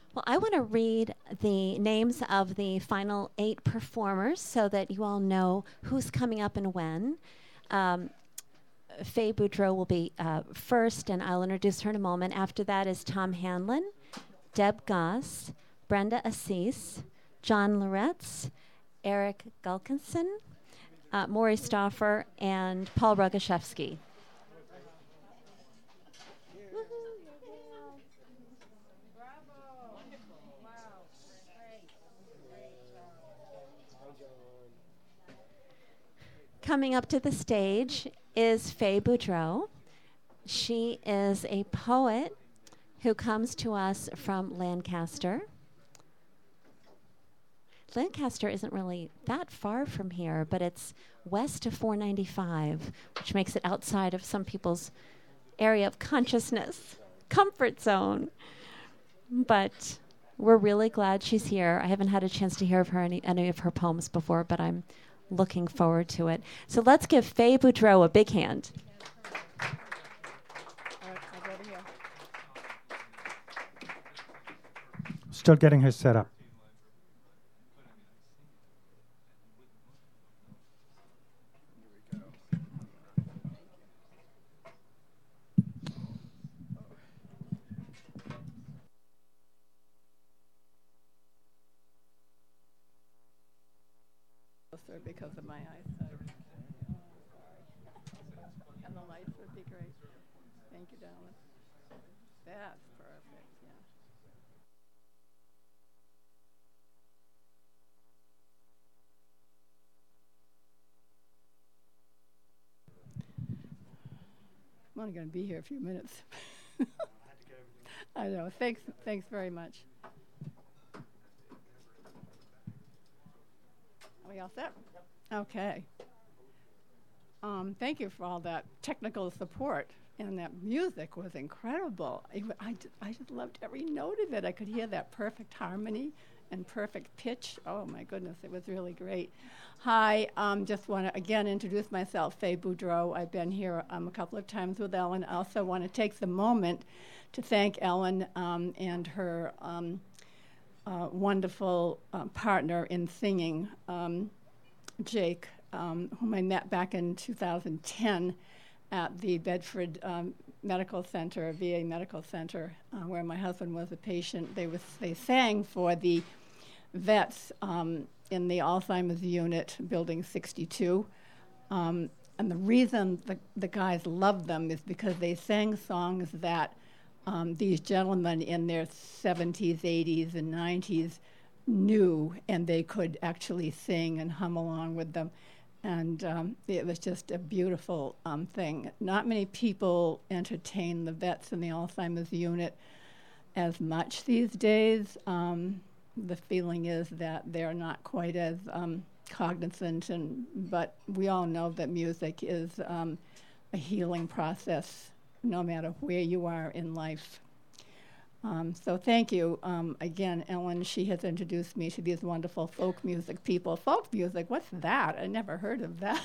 Well, I want to read the names of the final 8 performers so that you all know who's coming up and when. Faye Boudreau will be first, and I'll introduce her in a moment. After that is Tom Hanlon, Deb Goss, Brenda Assis, John Loretz, Eric Gulkinson, Maury Stauffer, and Paul Rogaszewski. Coming up to the stage is Faye Boudreau. She is a poet who comes to us from Lancaster. Lancaster isn't really that far from here, but it's west of 495, which makes it outside of some people's area of consciousness, comfort zone. But we're really glad she's here. I haven't had a chance to hear of her any of her poems before, but I'm looking forward to it. So let's give Faye Boudreau a big hand. Still getting her set up. Because of my eyesight. And the lights would be great. Thank you, darling. That's perfect, yeah. I'm only going to be here a few minutes. I know. Thanks very much. Are we all set? Okay. Thank you for all that technical support, and that music was incredible. I just loved every note of it. I could hear that perfect harmony and perfect pitch. Oh my goodness, it was really great. Hi, just want to again introduce myself, Faye Boudreau. I've been here a couple of times with Ellen. I also want to take the moment to thank Ellen and her wonderful partner in singing, Jake, whom I met back in 2010 at the Bedford Medical Center, VA Medical Center, where my husband was a patient. They sang for the vets in the Alzheimer's unit, Building 62. And the reason the guys loved them is because they sang songs that these gentlemen in their 70s, 80s, and 90s knew, and they could actually sing and hum along with them. And it was just a beautiful thing. Not many people entertain the vets in the Alzheimer's unit as much these days. The feeling is that they're not quite as cognizant, but we all know that music is a healing process no matter where you are in life. So thank you. Again, Ellen, she has introduced me to these wonderful folk music people. Folk music, what's that? I never heard of that.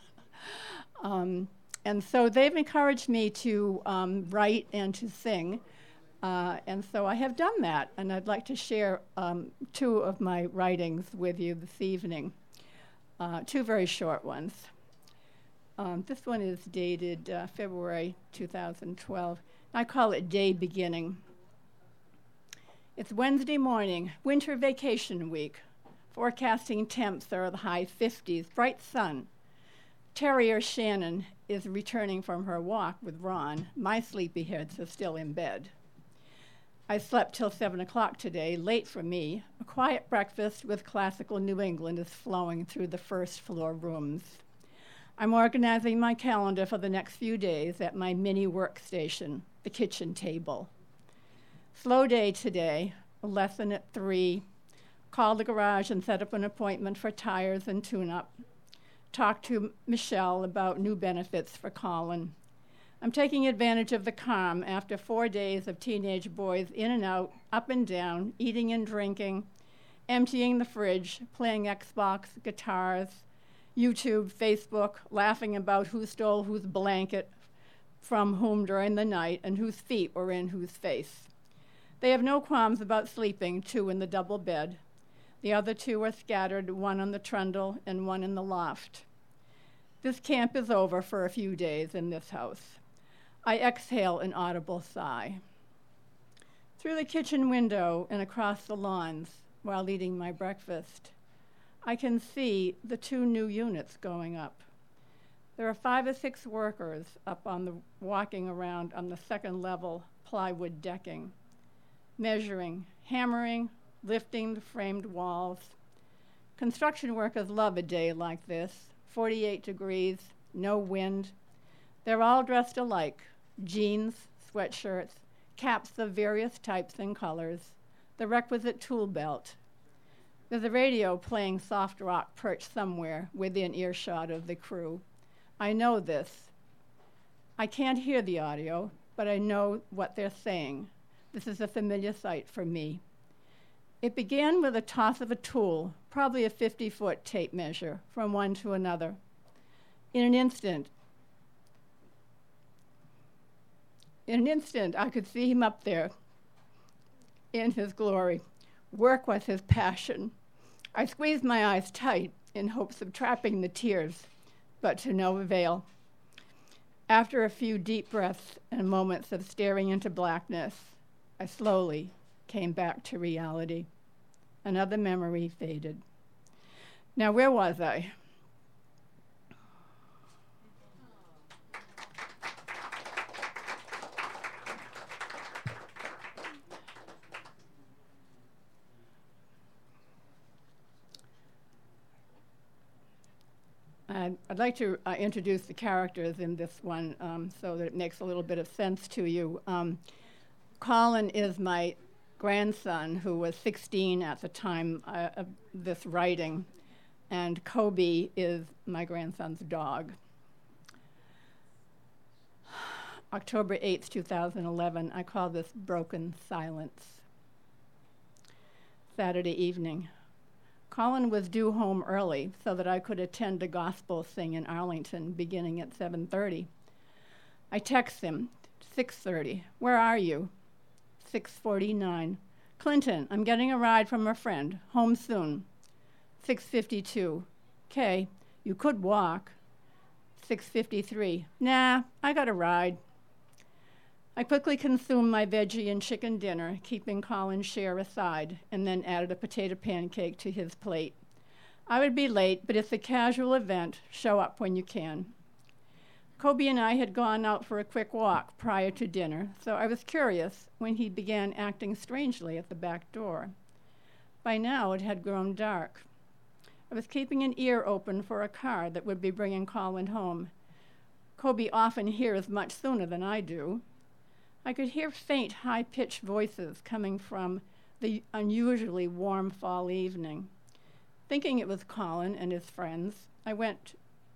And so they've encouraged me to write and to sing. And so I have done that, and I'd like to share 2 of my writings with you this evening, 2 very short ones. This one is dated February 2012. I call it Day Beginning. It's Wednesday morning, winter vacation week. Forecasting temps are the high 50s, bright sun. Terrier Shannon is returning from her walk with Ron. My sleepyheads are still in bed. I slept till 7 o'clock today, late for me. A quiet breakfast with classical New England is flowing through the first floor rooms. I'm organizing my calendar for the next few days at my mini workstation, the kitchen table. Slow day today, a lesson at 3. Call the garage and set up an appointment for tires and tune-up. Talk to Michelle about new benefits for Colin. I'm taking advantage of the calm after 4 days of teenage boys in and out, up and down, eating and drinking, emptying the fridge, playing Xbox, guitars, YouTube, Facebook, laughing about who stole whose blanket from whom during the night and whose feet were in whose face. They have no qualms about sleeping, 2 in the double bed. The other 2 are scattered, 1 on the trundle and 1 in the loft. This camp is over for a few days in this house. I exhale an audible sigh. Through the kitchen window and across the lawns, while eating my breakfast, I can see the 2 new units going up. There are 5 or 6 workers up on the walking around on the 2nd level plywood decking, measuring, hammering, lifting the framed walls. Construction workers love a day like this, 48 degrees, no wind. They're all dressed alike, jeans, sweatshirts, caps of various types and colors, the requisite tool belt. There's a radio playing soft rock perched somewhere within earshot of the crew. I know this. I can't hear the audio, but I know what they're saying. This is a familiar sight for me. It began with a toss of a tool, probably a 50-foot tape measure, from one to another. In an instant, I could see him up there in his glory. Work was his passion. I squeezed my eyes tight in hopes of trapping the tears, but to no avail. After a few deep breaths and moments of staring into blackness, I slowly came back to reality. Another memory faded. Now, where was I? I'd like to introduce the characters in this one so that it makes a little bit of sense to you. Colin is my grandson, who was 16 at the time of this writing, and Kobe is my grandson's dog. October 8th, 2011, I call this Broken Silence. Saturday evening. Colin was due home early so that I could attend a gospel sing in Arlington beginning at 7:30. I text him, 6:30, where are you? 6:49, Clinton, I'm getting a ride from a friend, home soon. 6:52, Kay, you could walk. 6:53, nah, I got a ride. I quickly consumed my veggie and chicken dinner, keeping Colin's share aside, and then added a potato pancake to his plate. I would be late, but it's a casual event. Show up when you can. Kobe and I had gone out for a quick walk prior to dinner, so I was curious when he began acting strangely at the back door. By now, it had grown dark. I was keeping an ear open for a car that would be bringing Colin home. Kobe often hears much sooner than I do. I could hear faint, high-pitched voices coming from the unusually warm fall evening. Thinking it was Colin and his friends, I went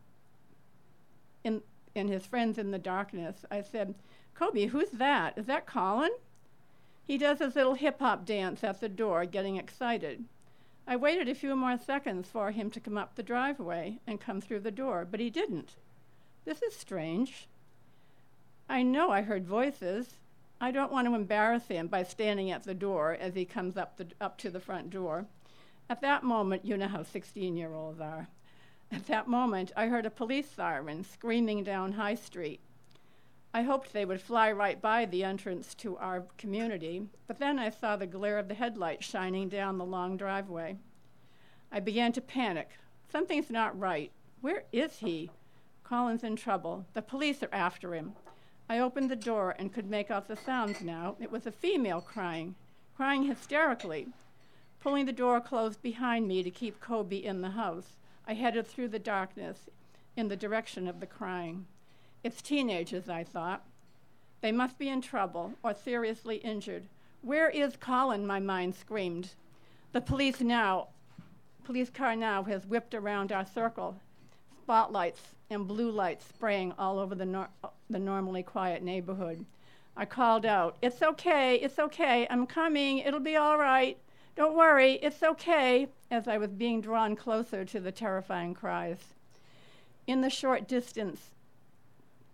in his friends in the darkness. I said, Kobe, who's that? Is that Colin? He does his little hip-hop dance at the door, getting excited. I waited a few more seconds for him to come up the driveway and come through the door, but he didn't. This is strange. I know I heard voices. I don't want to embarrass him by standing at the door as he comes up to the front door. At that moment, you know how 16-year-olds are. At that moment, I heard a police siren screaming down High Street. I hoped they would fly right by the entrance to our community, but then I saw the glare of the headlights shining down the long driveway. I began to panic. Something's not right. Where is he? Colin's in trouble. The police are after him. I opened the door and could make out the sounds now. It was a female crying hysterically. Pulling the door closed behind me to keep Kobe in the house, I headed through the darkness in the direction of the crying. It's teenagers, I thought. They must be in trouble or seriously injured. Where is Colin, my mind screamed. The police car now has whipped around our circle, spotlights and blue lights spraying all over the normally quiet neighborhood. I called out, it's okay, I'm coming, it'll be all right. Don't worry, it's okay, as I was being drawn closer to the terrifying cries. In the short distance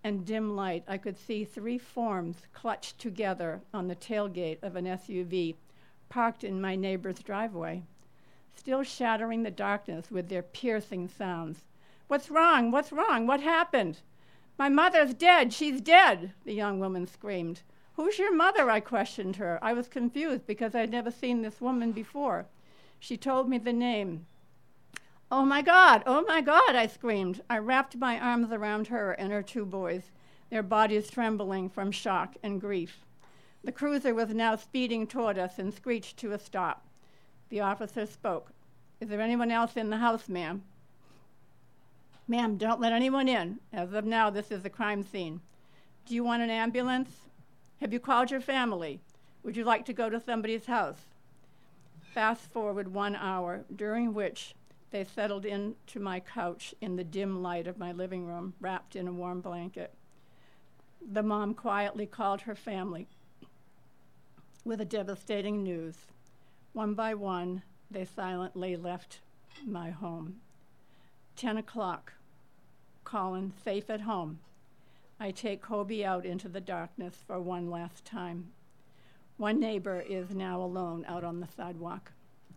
and dim light, I could see 3 forms clutched together on the tailgate of an SUV parked in my neighbor's driveway, still shattering the darkness with their piercing sounds. "What's wrong? What's wrong? What happened?" "My mother's dead. She's dead," the young woman screamed. "Who's your mother?" I questioned her. I was confused because I'd never seen this woman before. She told me the name. Oh my God, I screamed. I wrapped my arms around her and her 2 boys, their bodies trembling from shock and grief. The cruiser was now speeding toward us and screeched to a stop. The officer spoke. "Is there anyone else in the house, ma'am?" "Ma'am, don't let anyone in. As of now, this is a crime scene." "Do you want an ambulance? Have you called your family? Would you like to go to somebody's house?" Fast forward 1 hour, during which they settled into my couch in the dim light of my living room, wrapped in a warm blanket. The mom quietly called her family with the devastating news. One by one, they silently left my home. 10 o'clock, Colin safe at home. I take Kobe out into the darkness for one last time. One neighbor is now alone out on the sidewalk.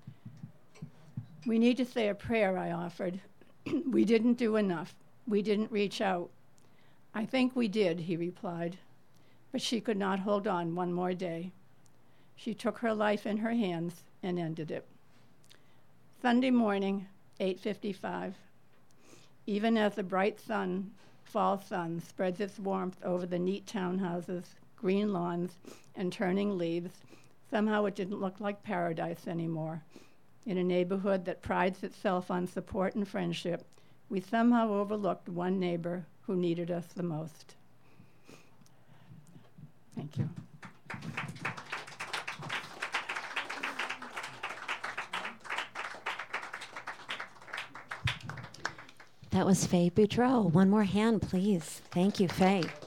"We need to say a prayer," I offered. "We didn't do enough. We didn't reach out." "I think we did," he replied. But she could not hold on one more day. She took her life in her hands and ended it. Sunday morning, 8:55. Even as the bright fall sun, spreads its warmth over the neat townhouses, green lawns, and turning leaves, somehow it didn't look like paradise anymore. In a neighborhood that prides itself on support and friendship, we somehow overlooked one neighbor who needed us the most. Thank you. That was Faye Boudreau. One more hand, please. Thank you, Faye.